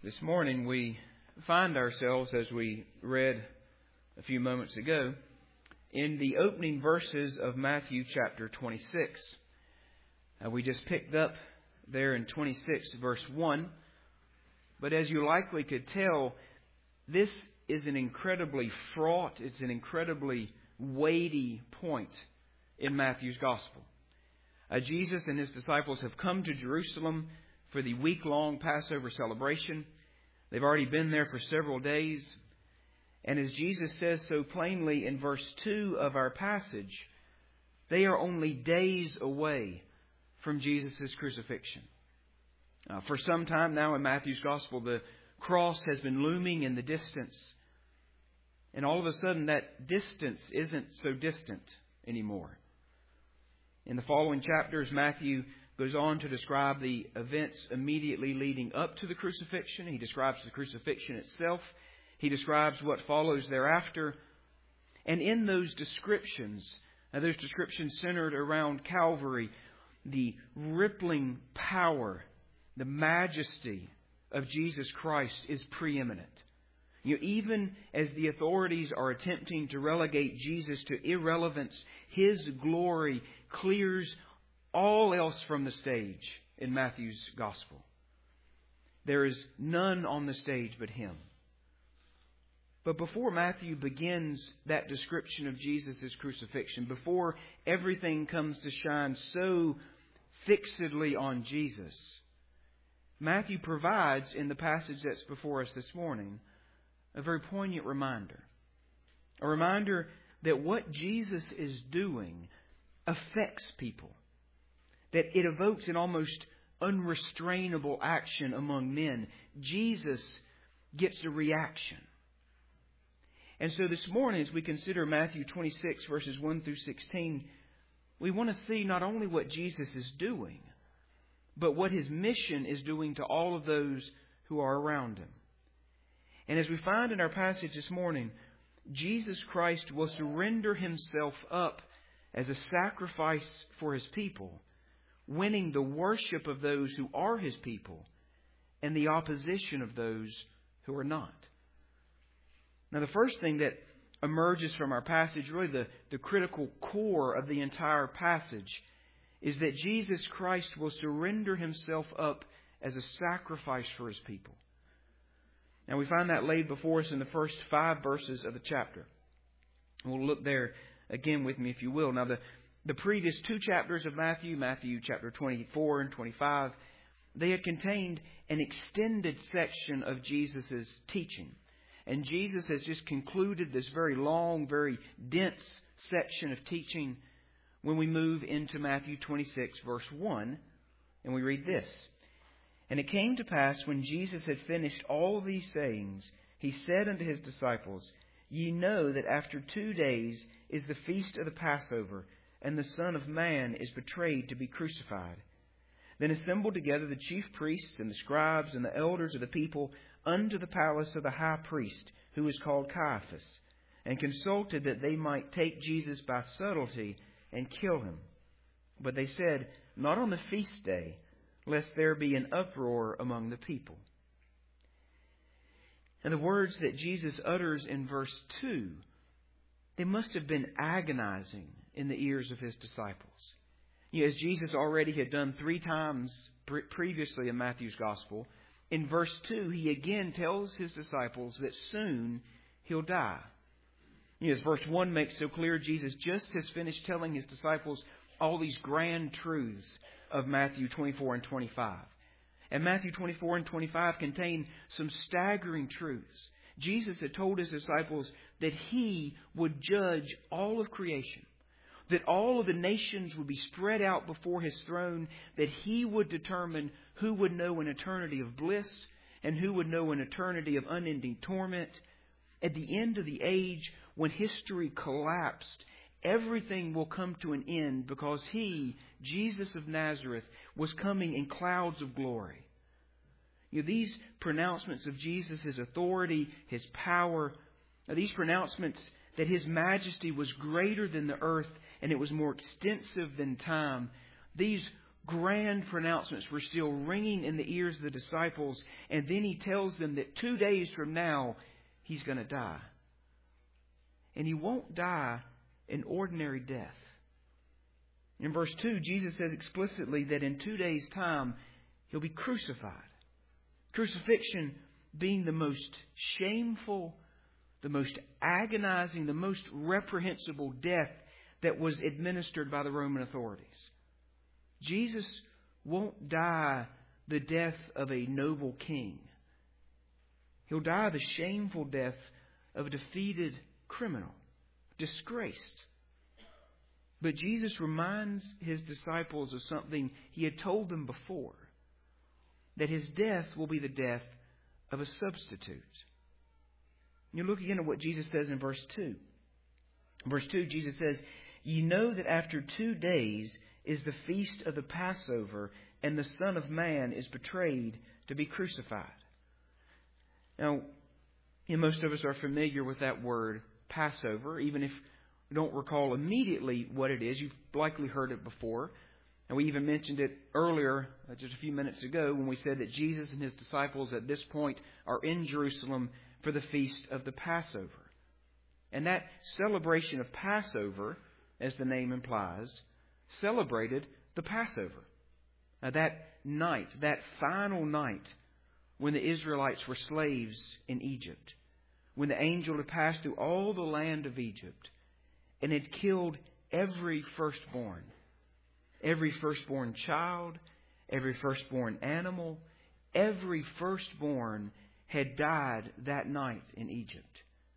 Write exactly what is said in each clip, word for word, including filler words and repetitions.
This morning we find ourselves, as we read a few moments ago, in the opening verses of Matthew chapter twenty-six. Uh, we just picked up there in twenty-six verse one. But as you likely could tell, this is an incredibly fraught, it's an incredibly weighty point in Matthew's Gospel. Uh, Jesus and His disciples have come to Jerusalem for the week-long Passover celebration. They've already been there for several days. And as Jesus says so plainly in verse two of our passage, they are only days away from Jesus' crucifixion. Uh, for some time now in Matthew's Gospel, the cross has been looming in the distance. And all of a sudden, that distance isn't so distant anymore. In the following chapters, Matthew goes on to describe the events immediately leading up to the crucifixion. He describes the crucifixion itself. He describes what follows thereafter. And in those descriptions, now those descriptions centered around Calvary, the rippling power, the majesty of Jesus Christ is preeminent. You know, even as the authorities are attempting to relegate Jesus to irrelevance, His glory clears all else from the stage in Matthew's Gospel. There is none on the stage but Him. But before Matthew begins that description of Jesus' crucifixion, before everything comes to shine so fixedly on Jesus, Matthew provides in the passage that's before us this morning a very poignant reminder. A reminder that what Jesus is doing affects people. That it evokes an almost unrestrainable action among men. Jesus gets a reaction. And so this morning, as we consider Matthew twenty-six, verses one through sixteen, we want to see not only what Jesus is doing, but what His mission is doing to all of those who are around Him. And as we find in our passage this morning, Jesus Christ will surrender Himself up as a sacrifice for His people, winning the worship of those who are His people and the opposition of those who are not. Now, the first thing that emerges from our passage, really the, the critical core of the entire passage, is that Jesus Christ will surrender Himself up as a sacrifice for His people. Now, we find that laid before us in the first five verses of the chapter. We'll look there again with me, if you will. Now, the The previous two chapters of Matthew, Matthew chapter twenty-four and twenty-five, they had contained an extended section of Jesus' teaching. And Jesus has just concluded this very long, very dense section of teaching when we move into Matthew twenty-six, verse one, and we read this. And it came to pass, when Jesus had finished all these sayings, He said unto His disciples, Ye know that after two days is the feast of the Passover, and the Son of Man is betrayed to be crucified. Then assembled together the chief priests and the scribes and the elders of the people unto the palace of the high priest, who is called Caiaphas, and consulted that they might take Jesus by subtlety and kill Him. But they said, Not on the feast day, lest there be an uproar among the people. And the words that Jesus utters in verse two, they must have been agonizing in the ears of His disciples. You know, as Jesus already had done three times pre- previously in Matthew's Gospel, in verse two, He again tells His disciples that soon He'll die. You know, as verse one makes so clear, Jesus just has finished telling His disciples all these grand truths of Matthew twenty-four and twenty-five. And Matthew twenty-four and twenty-five contain some staggering truths. Jesus had told His disciples that He would judge all of creation, that all of the nations would be spread out before His throne, that He would determine who would know an eternity of bliss and who would know an eternity of unending torment. At the end of the age, when history collapsed, everything will come to an end because He, Jesus of Nazareth, was coming in clouds of glory. You know, these pronouncements of Jesus, His authority, His power, these pronouncements that His majesty was greater than the earth and it was more extensive than time, these grand pronouncements were still ringing in the ears of the disciples. And then He tells them that two days from now, He's going to die. And He won't die an ordinary death. In verse two, Jesus says explicitly that in two days' time, He'll be crucified. Crucifixion being the most shameful, the most agonizing, the most reprehensible death that was administered by the Roman authorities. Jesus won't die the death of a noble king. He'll die the shameful death of a defeated criminal, disgraced. But Jesus reminds His disciples of something He had told them before, that His death will be the death of a substitute. You look again at what Jesus says in verse two. Verse two, Jesus says, "Ye know that after two days is the feast of the Passover, and the Son of Man is betrayed to be crucified." Now, you know, most of us are familiar with that word Passover, even if we don't recall immediately what it is. You've likely heard it before. And we even mentioned it earlier, uh, just a few minutes ago, when we said that Jesus and His disciples at this point are in Jerusalem for the feast of the Passover. And that celebration of Passover, as the name implies, celebrated the Passover. Now, that night, that final night, when the Israelites were slaves in Egypt, when the angel had passed through all the land of Egypt and had killed every firstborn, every firstborn child, every firstborn animal, every firstborn had died that night in Egypt,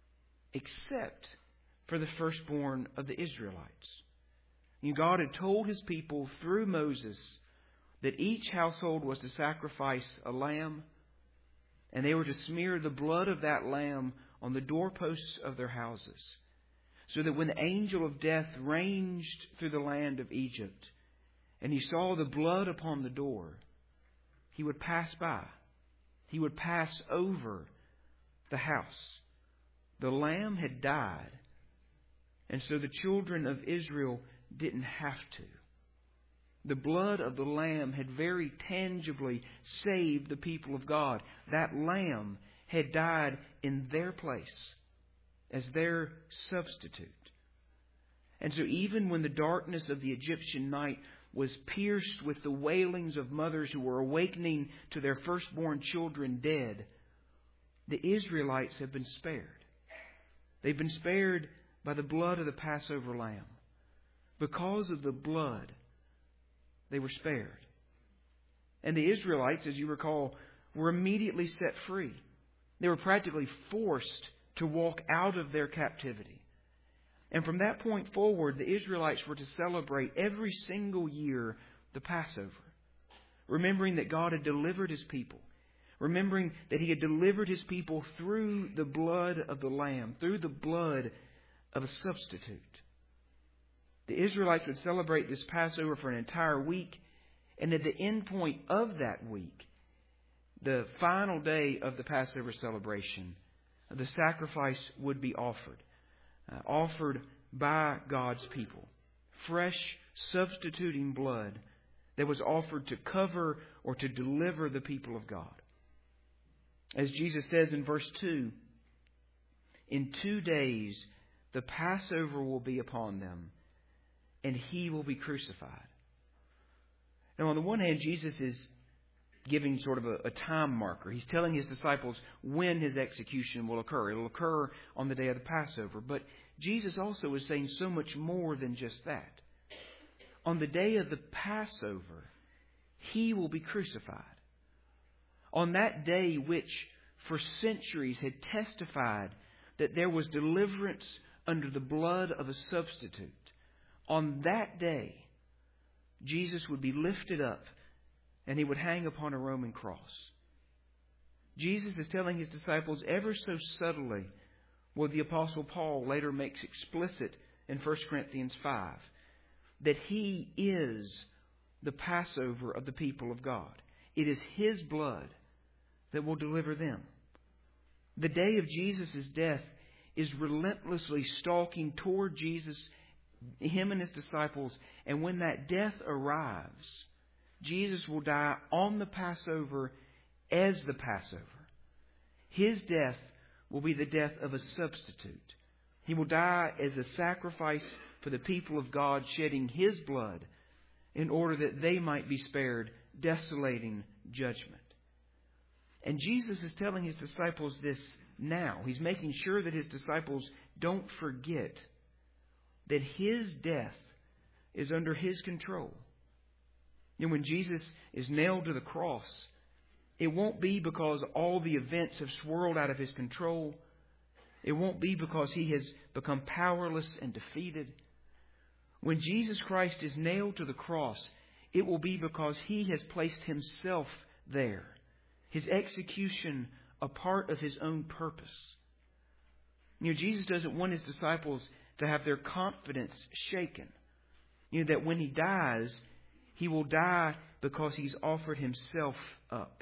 except for the firstborn of the Israelites. And God had told His people through Moses that each household was to sacrifice a lamb, and they were to smear the blood of that lamb on the doorposts of their houses, so that when the angel of death ranged through the land of Egypt, and he saw the blood upon the door, he would pass by. He would pass over the house. The lamb had died, and so the children of Israel didn't have to. The blood of the lamb had very tangibly saved the people of God. That lamb had died in their place as their substitute. And so even when the darkness of the Egyptian night was pierced with the wailings of mothers who were awakening to their firstborn children dead, the Israelites have been spared. They've been spared by the blood of the Passover lamb. Because of the blood, they were spared. And the Israelites, as you recall, were immediately set free. They were practically forced to walk out of their captivity. And from that point forward, the Israelites were to celebrate every single year the Passover, remembering that God had delivered His people, remembering that He had delivered His people through the blood of the Lamb, through the blood of a substitute. The Israelites would celebrate this Passover for an entire week, and at the end point of that week, the final day of the Passover celebration, the sacrifice would be offered. Uh, offered by God's people. Fresh, substituting blood that was offered to cover or to deliver the people of God. As Jesus says in verse two, "In two days the Passover will be upon them, and He will be crucified." Now, on the one hand, Jesus is giving sort of a, a time marker. He's telling His disciples when His execution will occur. It will occur on the day of the Passover. But Jesus also is saying so much more than just that. On the day of the Passover, He will be crucified. On that day which for centuries had testified that there was deliverance under the blood of a substitute, on that day, Jesus would be lifted up and He would hang upon a Roman cross. Jesus is telling His disciples ever so subtly what the Apostle Paul later makes explicit in First Corinthians five, that He is the Passover of the people of God. It is His blood that will deliver them. The day of Jesus' death is relentlessly stalking toward Jesus, Him and His disciples, and when that death arrives, Jesus will die on the Passover as the Passover. His death will be the death of a substitute. He will die as a sacrifice for the people of God, shedding His blood in order that they might be spared desolating judgment. And Jesus is telling His disciples this now. He's making sure that His disciples don't forget that His death is under His control. And when Jesus is nailed to the cross, it won't be because all the events have swirled out of His control. It won't be because He has become powerless and defeated. When Jesus Christ is nailed to the cross, it will be because He has placed Himself there. His execution a part of His own purpose. You know, Jesus doesn't want His disciples to have their confidence shaken. You know, that when He dies, He will die because He's offered Himself up.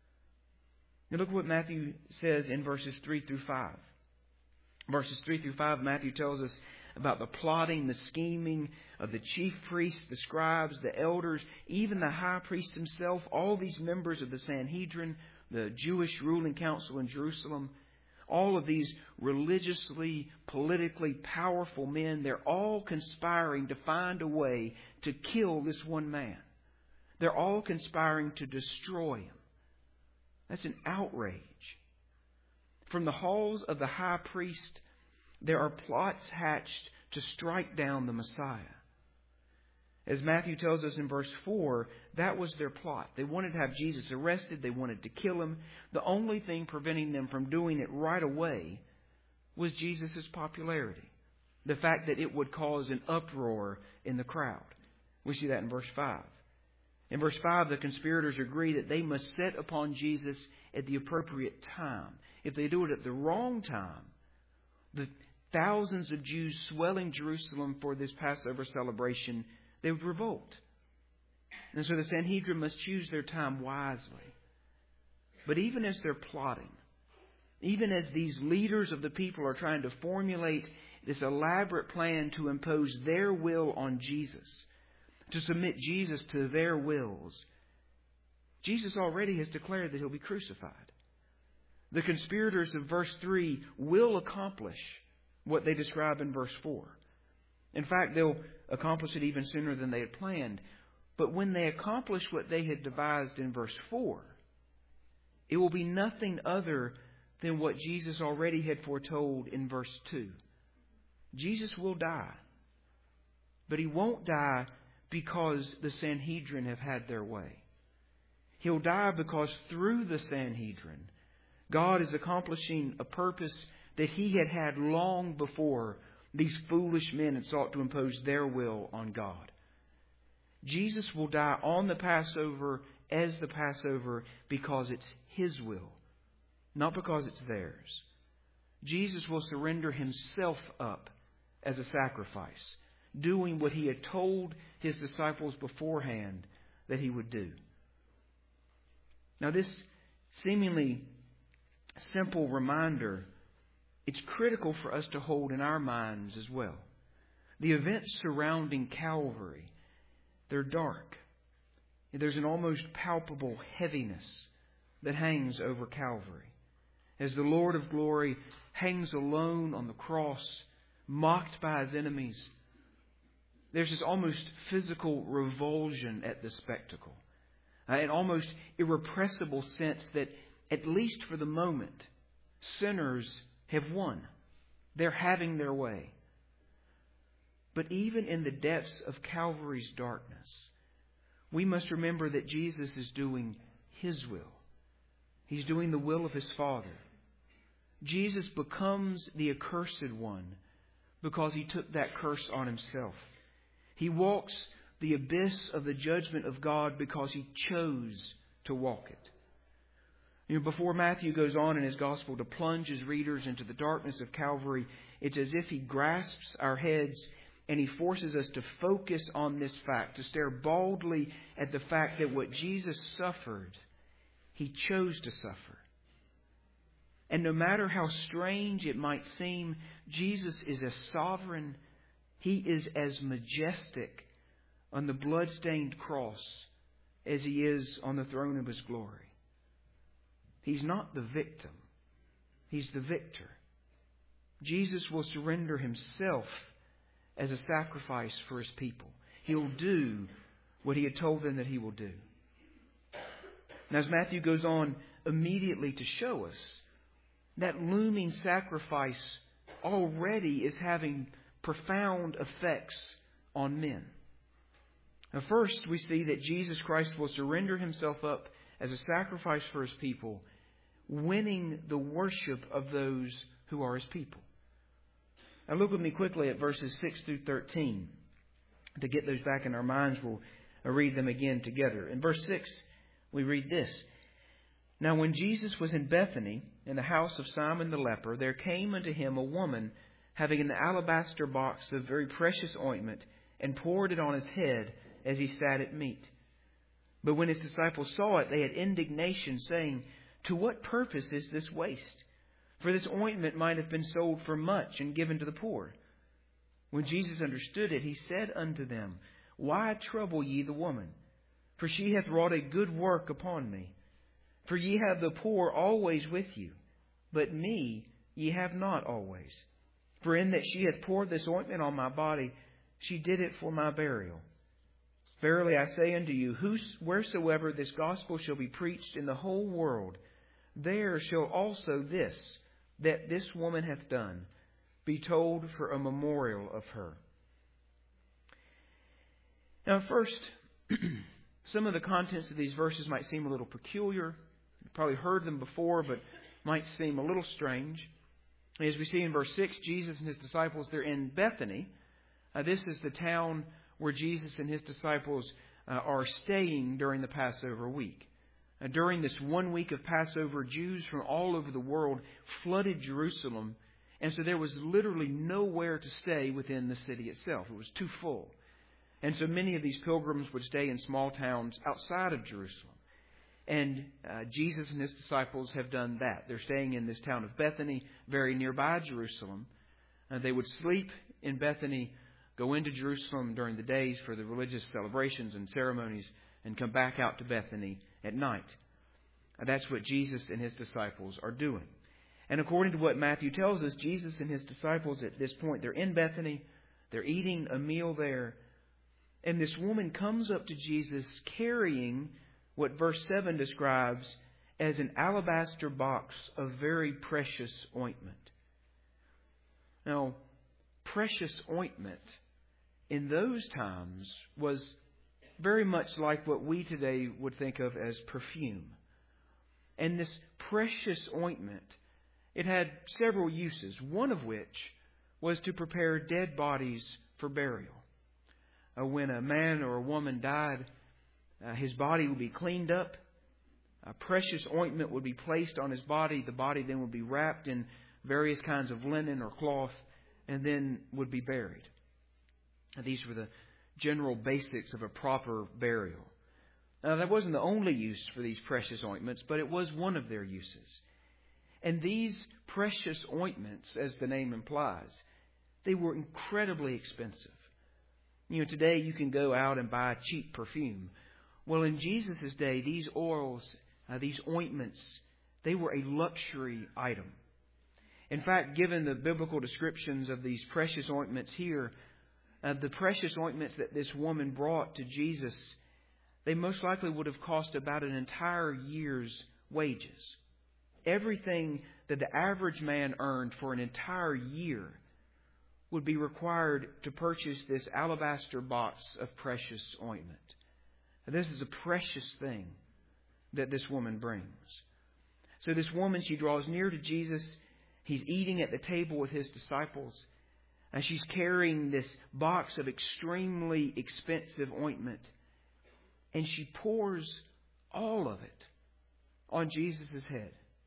Now look what Matthew says in verses three through five. Verses three through five, Matthew tells us about the plotting, the scheming of the chief priests, the scribes, the elders, even the high priest himself, all these members of the Sanhedrin, the Jewish ruling council in Jerusalem. All of these religiously, politically powerful men, they're all conspiring to find a way to kill this one man. They're all conspiring to destroy Him. That's an outrage. From the halls of the high priest, there are plots hatched to strike down the Messiah. As Matthew tells us in verse four, that was their plot. They wanted to have Jesus arrested. They wanted to kill Him. The only thing preventing them from doing it right away was Jesus' popularity. The fact that it would cause an uproar in the crowd. We see that in verse five. In verse five, the conspirators agree that they must set upon Jesus at the appropriate time. If they do it at the wrong time, the thousands of Jews swelling Jerusalem for this Passover celebration, they would revolt. And so the Sanhedrin must choose their time wisely. But even as they're plotting, even as these leaders of the people are trying to formulate this elaborate plan to impose their will on Jesus, to submit Jesus to their wills, Jesus already has declared that He'll be crucified. The conspirators of verse three will accomplish what they describe in verse four. In fact, they'll accomplish it even sooner than they had planned. But when they accomplish what they had devised in verse four, it will be nothing other than what Jesus already had foretold in verse two. Jesus will die. But He won't die because the Sanhedrin have had their way. He'll die because through the Sanhedrin, God is accomplishing a purpose that He had had long before these foolish men had sought to impose their will on God. Jesus will die on the Passover as the Passover because it's His will, not because it's theirs. Jesus will surrender Himself up as a sacrifice, doing what He had told His disciples beforehand that He would do. Now, this seemingly simple reminder, it's critical for us to hold in our minds as well. The events surrounding Calvary, they're dark. There's an almost palpable heaviness that hangs over Calvary. As the Lord of glory hangs alone on the cross, mocked by His enemies, there's this almost physical revulsion at the spectacle. Uh, an almost irrepressible sense that, at least for the moment, sinners have won. They're having their way. But even in the depths of Calvary's darkness, we must remember that Jesus is doing His will. He's doing the will of His Father. Jesus becomes the accursed one because He took that curse on Himself. He walks the abyss of the judgment of God because He chose to walk it. You know, before Matthew goes on in his gospel to plunge his readers into the darkness of Calvary, it's as if he grasps our heads and he forces us to focus on this fact, to stare boldly at the fact that what Jesus suffered, He chose to suffer. And no matter how strange it might seem, Jesus is as sovereign, He is as majestic on the blood-stained cross as He is on the throne of His glory. He's not the victim. He's the victor. Jesus will surrender Himself as a sacrifice for His people. He'll do what He had told them that He will do. And as Matthew goes on immediately to show us, that looming sacrifice already is having profound effects on men. Now, first, we see that Jesus Christ will surrender Himself up as a sacrifice for His people, winning the worship of those who are His people. Now, look with me quickly at verses six through thirteen. To get those back in our minds, we'll read them again together. In verse six, we read this. Now when Jesus was in Bethany, in the house of Simon the leper, there came unto Him a woman having an alabaster box of very precious ointment, and poured it on His head as He sat at meat. But when His disciples saw it, they had indignation, saying, To what purpose is this waste? For this ointment might have been sold for much and given to the poor. When Jesus understood it, He said unto them, Why trouble ye the woman? For she hath wrought a good work upon me. For ye have the poor always with you, but me ye have not always. For in that she hath poured this ointment on my body, she did it for my burial. Verily I say unto you, wheresoever this gospel shall be preached in the whole world, there shall also this, that this woman hath done, be told for a memorial of her. Now, first, some of the contents of these verses might seem a little peculiar. You've probably heard them before, but might seem a little strange. As we see in verse six, Jesus and His disciples, they're in Bethany. Uh, this is the town where Jesus and His disciples uh, are staying during the Passover week. Uh, during this one week of Passover, Jews from all over the world flooded Jerusalem, and so there was literally nowhere to stay within the city itself. It was too full. And so many of these pilgrims would stay in small towns outside of Jerusalem. And uh, Jesus and His disciples have done that. They're staying in this town of Bethany, very nearby Jerusalem. Uh, they would sleep in Bethany, go into Jerusalem during the days for the religious celebrations and ceremonies, and come back out to Bethany at night. Uh, that's what Jesus and His disciples are doing. And according to what Matthew tells us, Jesus and His disciples at this point, they're in Bethany, they're eating a meal there, and this woman comes up to Jesus carrying what verse seven describes as an alabaster box of very precious ointment. Now, precious ointment in those times was very much like what we today would think of as perfume. And this precious ointment, it had several uses, one of which was to prepare dead bodies for burial. Uh, when a man or a woman died, uh, his body would be cleaned up. A precious ointment would be placed on his body. The body then would be wrapped in various kinds of linen or cloth and then would be buried. And these were the general basics of a proper burial. Now, that wasn't the only use for these precious ointments, but it was one of their uses. And these precious ointments, as the name implies, they were incredibly expensive. You know, today you can go out and buy cheap perfume. Well, in Jesus' day, these oils, uh, these ointments, they were a luxury item. In fact, given the biblical descriptions of these precious ointments here, uh, the precious ointments that this woman brought to Jesus, they most likely would have cost about an entire year's wages. Everything that the average man earned for an entire year would be required to purchase this alabaster box of precious ointment. And this is a precious thing that this woman brings. So this woman, she draws near to Jesus. He's eating at the table with His disciples. And she's carrying this box of extremely expensive ointment. And she pours all of it on Jesus' head.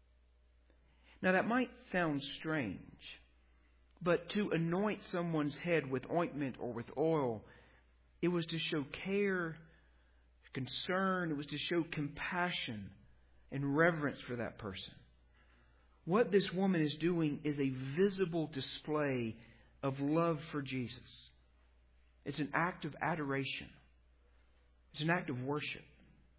Now that might sound strange, but to anoint someone's head with ointment or with oil, it was to show care, concern, it was to show compassion and reverence for that person. What this woman is doing is a visible display of love for Jesus. It's an act of adoration. It's an act of worship.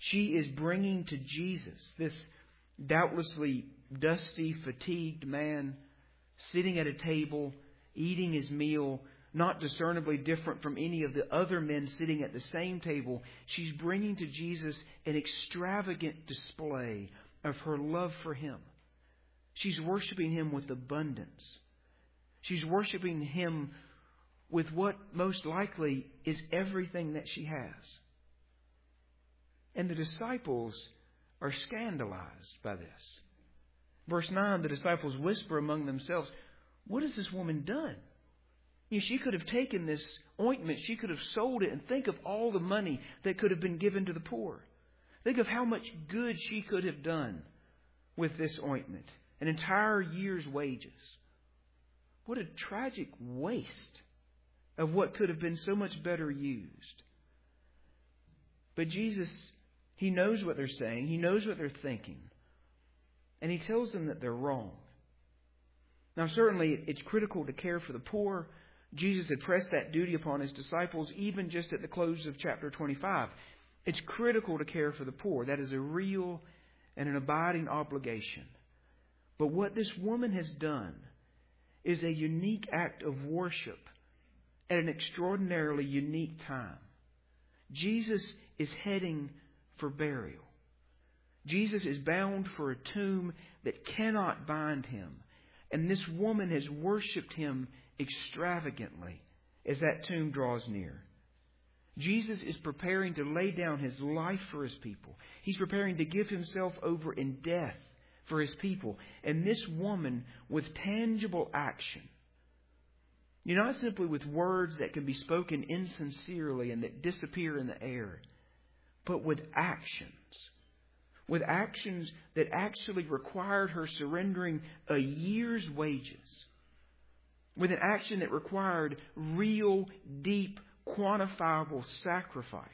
She is bringing to Jesus this doubtlessly dusty, fatigued man sitting at a table, eating his meal, not discernibly different from any of the other men sitting at the same table. She's bringing to Jesus an extravagant display of her love for Him. She's worshiping Him with abundance. She's worshiping Him with what most likely is everything that she has. And the disciples are scandalized by this. Verse nine, the disciples whisper among themselves, "What has this woman done?" You know, she could have taken this ointment, she could have sold it, and think of all the money that could have been given to the poor. Think of how much good she could have done with this ointment. An entire year's wages. What a tragic waste of what could have been so much better used. But Jesus, He knows what they're saying. He knows what they're thinking. And He tells them that they're wrong. Now, certainly, it's critical to care for the poor. Jesus had pressed that duty upon His disciples even just at the close of chapter twenty-five. It's critical to care for the poor. That is a real and an abiding obligation. But what this woman has done is a unique act of worship at an extraordinarily unique time. Jesus is heading for burial. Jesus is bound for a tomb that cannot bind Him. And this woman has worshipped Him extravagantly as that tomb draws near. Jesus is preparing to lay down His life for His people. He's preparing to give Himself over in death for His people. And this woman, with tangible action, you know, not simply with words that can be spoken insincerely and that disappear in the air, but with actions. With actions that actually required her surrendering a year's wages. With an action that required real, deep, quantifiable sacrifice.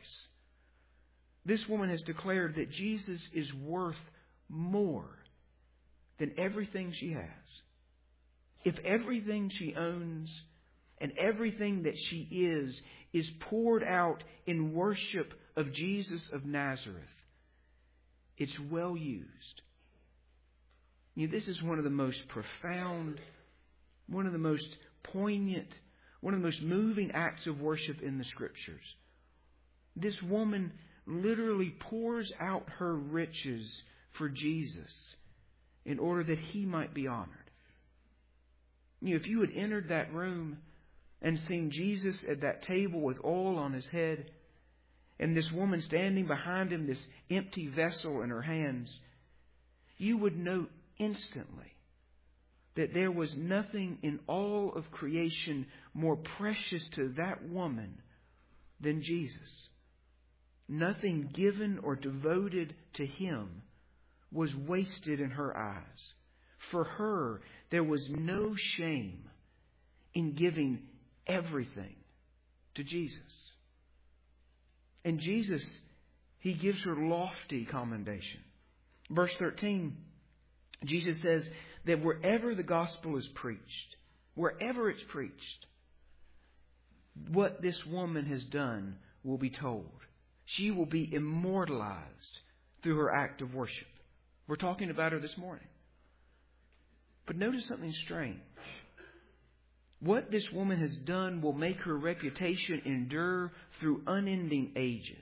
This woman has declared that Jesus is worth more than everything she has. If everything she owns and everything that she is is poured out in worship of Jesus of Nazareth, it's well used. You know, this is one of the most profound, one of the most poignant, one of the most moving acts of worship in the Scriptures. This woman literally pours out her riches for Jesus in order that He might be honored. You know, if you had entered that room and seen Jesus at that table with oil on His head, and this woman standing behind Him, this empty vessel in her hands, you would note instantly that there was nothing in all of creation more precious to that woman than Jesus. Nothing given or devoted to Him was wasted in her eyes. For her, there was no shame in giving everything to Jesus. And Jesus, He gives her lofty commendation. Verse thirteen, Jesus says that wherever the gospel is preached, wherever it's preached, what this woman has done will be told. She will be immortalized through her act of worship. We're talking about her this morning. But notice something strange. What this woman has done will make her reputation endure through unending ages.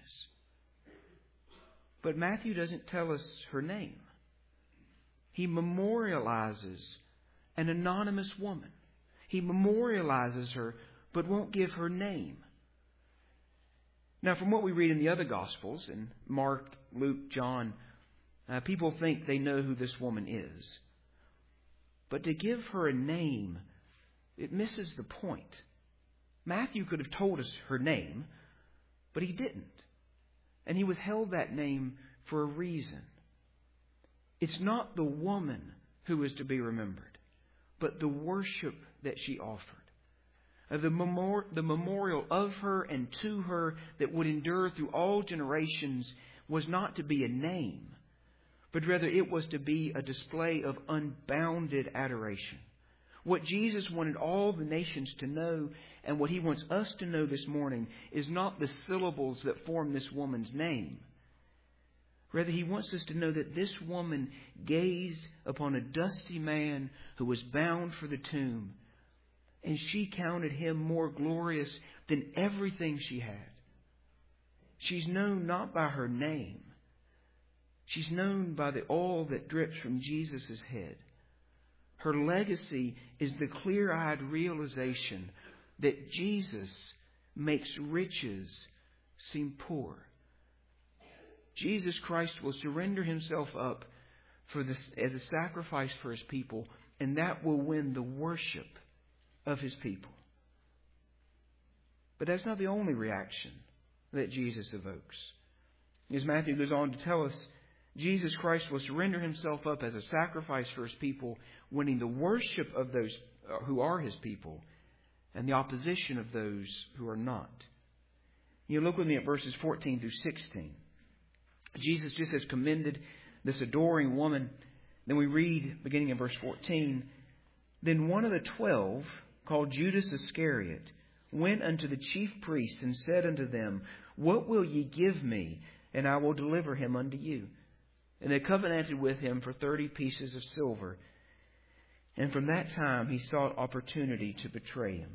But Matthew doesn't tell us her name. He memorializes an anonymous woman. He memorializes her, but won't give her name. Now, from what we read in the other Gospels, in Mark, Luke, John, uh, people think they know who this woman is. But to give her a name, it misses the point. Matthew could have told us her name, but he didn't. And he withheld that name for a reason. It's not the woman who is to be remembered, but the worship that she offered. The, memor- the memorial of her and to her that would endure through all generations was not to be a name, but rather it was to be a display of unbounded adoration. What Jesus wanted all the nations to know, and what He wants us to know this morning, is not the syllables that form this woman's name, Rather, he wants us to know that this woman gazed upon a dusty man who was bound for the tomb, and she counted him more glorious than everything she had. She's known not by her name. She's known by the oil that drips from Jesus' head. Her legacy is the clear-eyed realization that Jesus makes riches seem poor. Jesus Christ will surrender himself up for this as a sacrifice for his people, and that will win the worship of his people. But that's not the only reaction that Jesus evokes. As Matthew goes on to tell us, Jesus Christ will surrender himself up as a sacrifice for his people, winning the worship of those who are his people and the opposition of those who are not. You look with me at verses fourteen through sixteen. Jesus just has commended this adoring woman. Then we read, beginning in verse fourteen, Then one of the twelve, called Judas Iscariot, went unto the chief priests and said unto them, What will ye give me, and I will deliver him unto you? And they covenanted with him for thirty pieces of silver. And from that time he sought opportunity to betray him.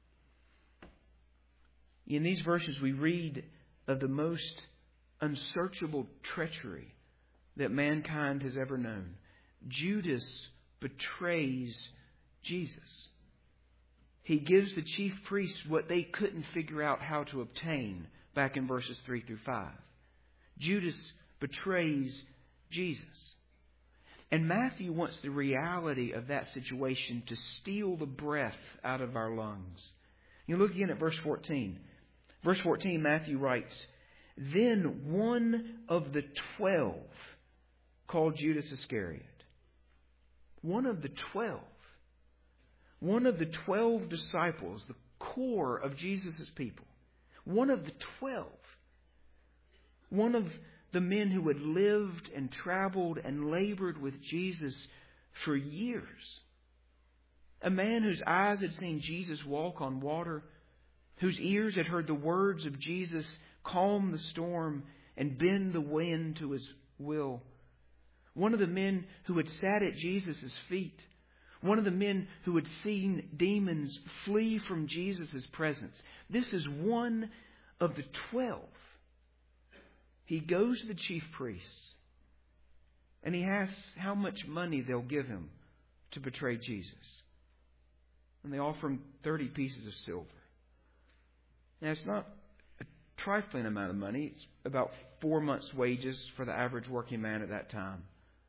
In these verses we read of the most unsearchable treachery that mankind has ever known. Judas betrays Jesus. He gives the chief priests what they couldn't figure out how to obtain back in verses three through five. Judas betrays Jesus. And Matthew wants the reality of that situation to steal the breath out of our lungs. You look again at verse fourteen. Verse fourteen, Matthew writes, Then one of the twelve, called Judas Iscariot. One of the twelve. One of the twelve disciples, the core of Jesus' people. One of the twelve. One of the men who had lived and traveled and labored with Jesus for years. A man whose eyes had seen Jesus walk on water, whose ears had heard the words of Jesus calm the storm and bend the wind to his will. One of the men who had sat at Jesus' feet. One of the men who had seen demons flee from Jesus' presence. This is one of the twelve. He goes to the chief priests and he asks how much money they'll give him to betray Jesus. And they offer him thirty pieces of silver. Now, it's not a trifling amount of money. It's about four months' wages for the average working man at that time.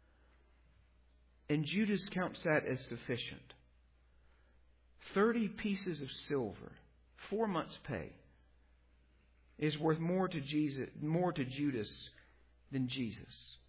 And Judas counts that as sufficient. Thirty pieces of silver, four months' pay, is worth more to Jesus, more to Judas than Jesus.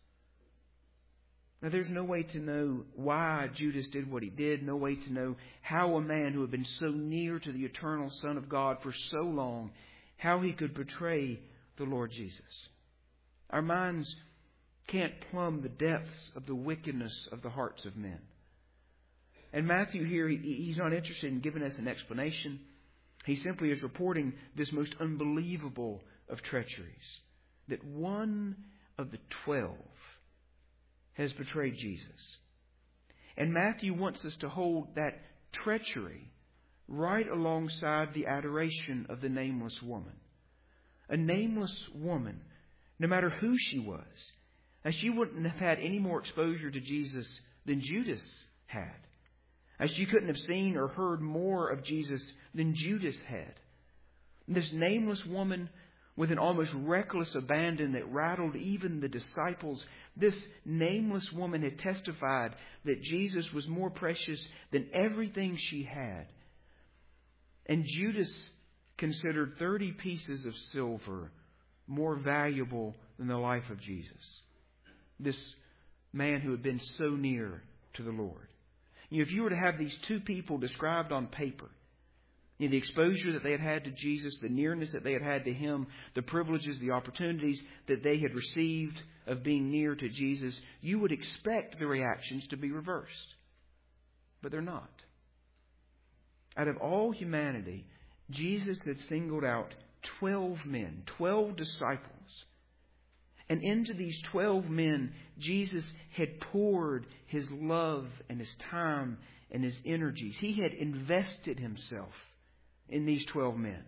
Now, there's no way to know why Judas did what he did, no way to know how a man who had been so near to the eternal Son of God for so long, how he could betray the Lord Jesus. Our minds can't plumb the depths of the wickedness of the hearts of men. And Matthew here, he, he's not interested in giving us an explanation. He simply is reporting this most unbelievable of treacheries. That one of the twelve has betrayed Jesus. And Matthew wants us to hold that treachery right alongside the adoration of the nameless woman. A nameless woman, no matter who she was, as she wouldn't have had any more exposure to Jesus than Judas had. As she couldn't have seen or heard more of Jesus than Judas had. This nameless woman, with an almost reckless abandon that rattled even the disciples, this nameless woman had testified that Jesus was more precious than everything she had. And Judas considered thirty pieces of silver more valuable than the life of Jesus. This man who had been so near to the Lord. You know, if you were to have these two people described on paper, you know, the exposure that they had had to Jesus, the nearness that they had had to Him, the privileges, the opportunities that they had received of being near to Jesus, you would expect the reactions to be reversed. But they're not. Out of all humanity, Jesus had singled out twelve men, twelve disciples. And into these twelve men, Jesus had poured His love and His time and His energies. He had invested Himself in these twelve men.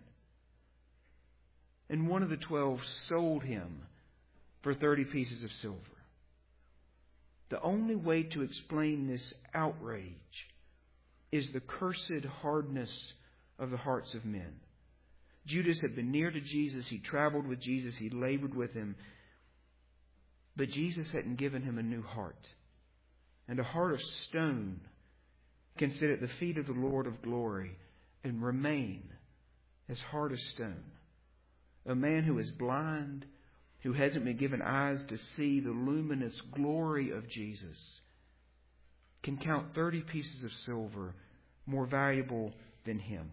And one of the twelve sold Him for thirty pieces of silver. The only way to explain this outrage is the cursed hardness of the hearts of men. Judas had been near to Jesus. He traveled with Jesus. He labored with Him. But Jesus hadn't given him a new heart. And a heart of stone can sit at the feet of the Lord of glory and remain as hard as stone. A man who is blind, who hasn't been given eyes to see the luminous glory of Jesus, can count thirty pieces of silver more valuable than him.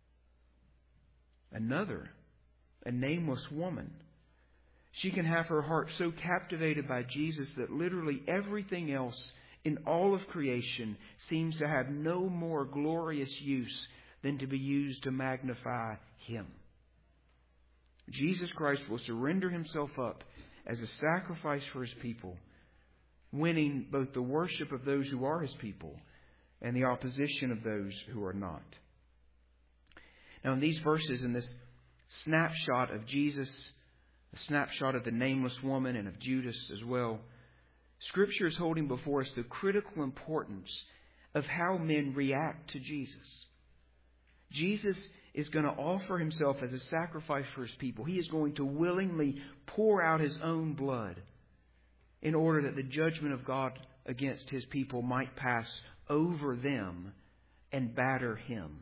Another, a nameless woman, she can have her heart so captivated by Jesus that literally everything else in all of creation seems to have no more glorious use than to be used to magnify Him. Jesus Christ will surrender Himself up as a sacrifice for His people, winning both the worship of those who are His people and the opposition of those who are not. Now, in these verses, in this snapshot of Jesus, a snapshot of the nameless woman and of Judas as well, Scripture is holding before us the critical importance of how men react to Jesus. Jesus is going to offer Himself as a sacrifice for His people. He is going to willingly pour out His own blood in order that the judgment of God against His people might pass over them and batter Him.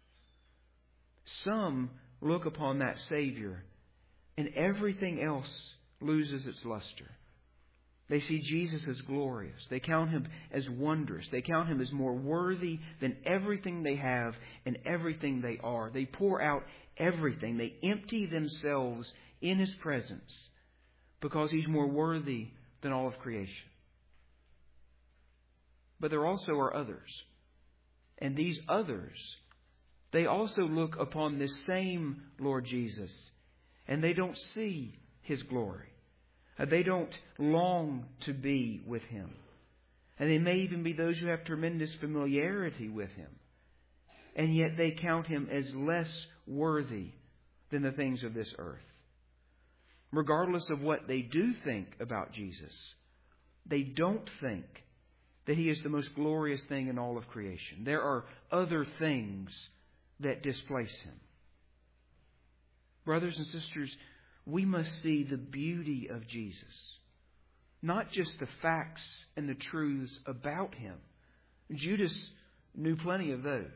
Some look upon that Savior and everything else loses its luster. They see Jesus as glorious. They count Him as wondrous. They count Him as more worthy than everything they have and everything they are. They pour out everything. They empty themselves in His presence because He's more worthy than all of creation. But there also are others. And these others, they also look upon this same Lord Jesus, and they don't see His glory. They don't long to be with Him. And they may even be those who have tremendous familiarity with Him. And yet they count Him as less worthy than the things of this earth. Regardless of what they do think about Jesus, they don't think that He is the most glorious thing in all of creation. There are other things that displace Him. Brothers and sisters, we must see the beauty of Jesus. Not just the facts and the truths about Him. Judas knew plenty of those.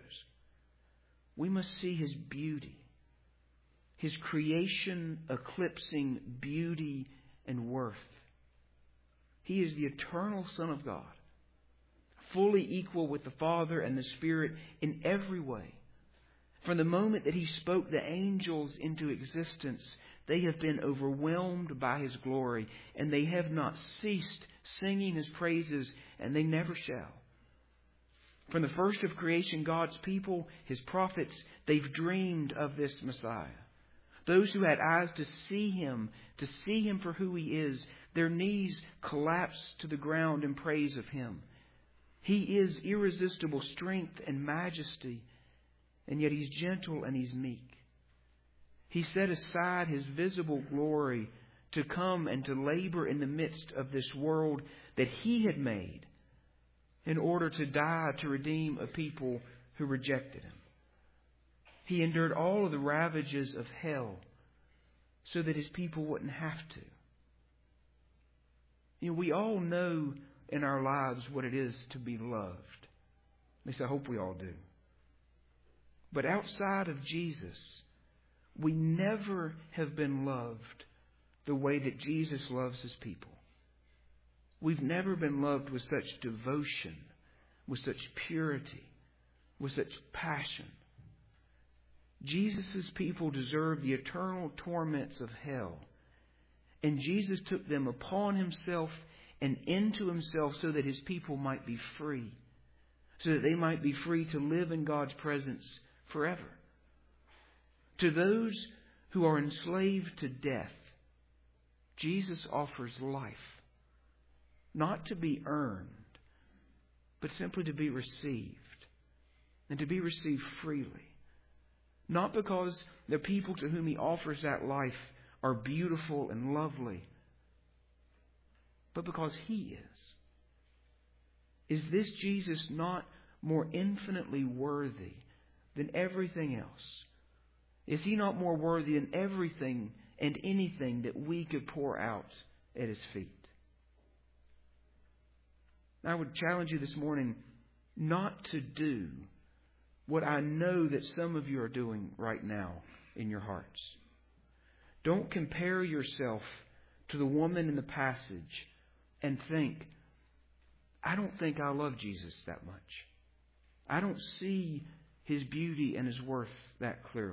We must see His beauty. His creation-eclipsing beauty and worth. He is the eternal Son of God. Fully equal with the Father and the Spirit in every way. From the moment that He spoke the angels into existence, they have been overwhelmed by His glory, and they have not ceased singing His praises, and they never shall. From the first of creation, God's people, His prophets, they've dreamed of this Messiah. Those who had eyes to see Him, to see Him for who He is, their knees collapsed to the ground in praise of Him. He is irresistible strength and majesty, and yet He's gentle and He's meek. He set aside His visible glory to come and to labor in the midst of this world that He had made in order to die to redeem a people who rejected Him. He endured all of the ravages of hell so that His people wouldn't have to. You know, we all know in our lives what it is to be loved. At least I hope we all do. But outside of Jesus, we never have been loved the way that Jesus loves His people. We've never been loved with such devotion, with such purity, with such passion. Jesus' people deserve the eternal torments of hell. And Jesus took them upon Himself and into Himself so that His people might be free. So that they might be free to live in God's presence forever. To those who are enslaved to death, Jesus offers life, not to be earned, but simply to be received, and to be received freely. Not because the people to whom He offers that life are beautiful and lovely, but because He is. Is this Jesus not more infinitely worthy than everything else? Is He not more worthy than everything and anything that we could pour out at His feet? I would challenge you this morning not to do what I know that some of you are doing right now in your hearts. Don't compare yourself to the woman in the passage and think, I don't think I love Jesus that much. I don't see His beauty and His worth that clearly.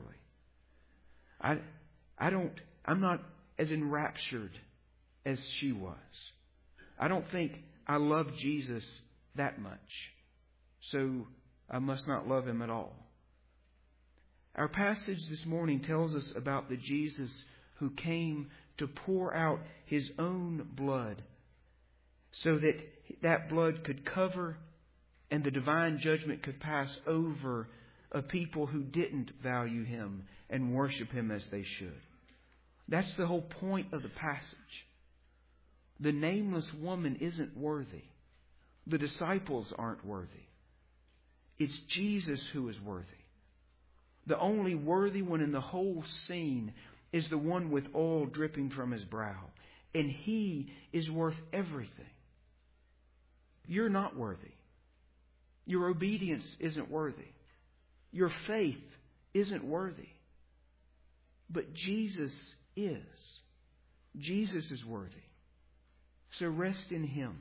I, I don't, I'm not as enraptured as she was. I don't think I love Jesus that much, so I must not love Him at all. Our passage this morning tells us about the Jesus who came to pour out His own blood so that that blood could cover and the divine judgment could pass over a people who didn't value Him and worship Him as they should. That's the whole point of the passage. The nameless woman isn't worthy. The disciples aren't worthy. It's Jesus who is worthy. The only worthy one in the whole scene is the one with oil dripping from His brow. And He is worth everything. You're not worthy. Your obedience isn't worthy. Your faith isn't worthy. But Jesus is. Jesus is worthy. So rest in Him.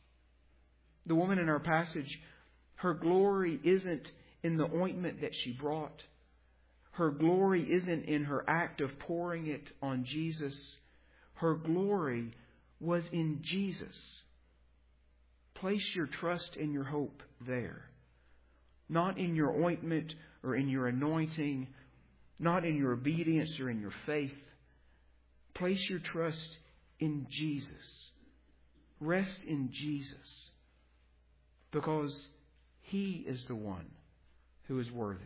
The woman in our passage, her glory isn't in the ointment that she brought. Her glory isn't in her act of pouring it on Jesus. Her glory was in Jesus. Place your trust and your hope there. Not in your ointment or in your anointing. Not in your obedience or in your faith. Place your trust in Jesus. Rest in Jesus. Because He is the one who is worthy.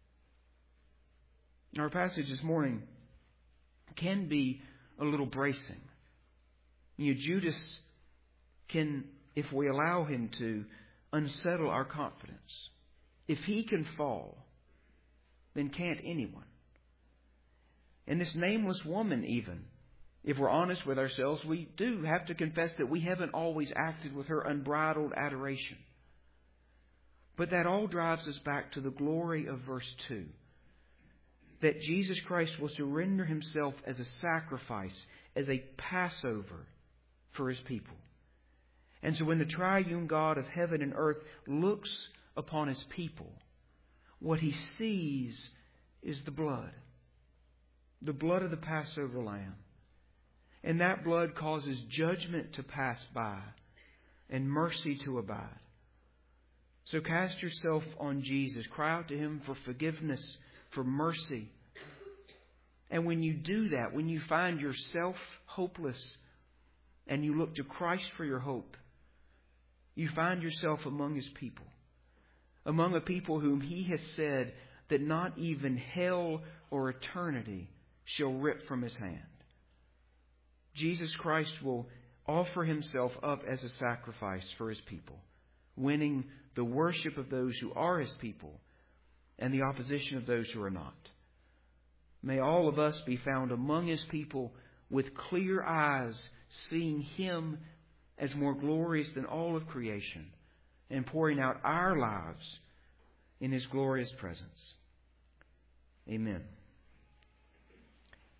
Our passage this morning can be a little bracing. You know, Judas can, if we allow him to, unsettle our confidence. If he can fall, then can't anyone. And this nameless woman even, if we're honest with ourselves, we do have to confess that we haven't always acted with her unbridled adoration. But that all drives us back to the glory of verse two. That Jesus Christ will surrender Himself as a sacrifice, as a Passover for His people. And so when the triune God of heaven and earth looks upon His people, what He sees is the blood. The blood of the Passover lamb. And that blood causes judgment to pass by and mercy to abide. So cast yourself on Jesus. Cry out to Him for forgiveness, for mercy. And when you do that, when you find yourself hopeless and you look to Christ for your hope, you find yourself among His people. Among a people whom He has said that not even hell or eternity shall rip from His hand. Jesus Christ will offer Himself up as a sacrifice for His people, winning the worship of those who are His people and the opposition of those who are not. May all of us be found among His people with clear eyes, seeing Him as more glorious than all of creation and pouring out our lives in His glorious presence. Amen.